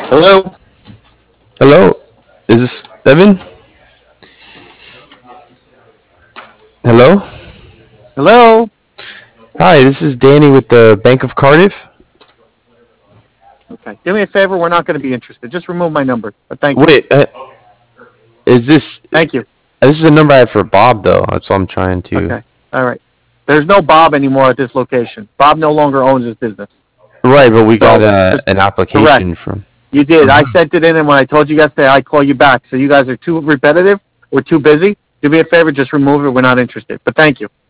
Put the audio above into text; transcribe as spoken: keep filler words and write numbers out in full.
Hello? Hello, is this Evan? Hello, Hello? hi. This is Danny with the Bank of Cardiff. Okay. Do me a favor. We're not going to be interested. Just remove my number. But thank you. Wait, uh, is this Thank you. this is a number I have for Bob though? That's what I'm trying to. Okay. All right. There's no Bob anymore at this location. Bob no longer owns his business. Right, but we got So, a just an correct. application from. You did. From I him. sent it in, and when I told you yesterday, I'd call you back. So you guys are too repetitive. We're too busy. Do me a favor. Just remove it. We're not interested. But thank you.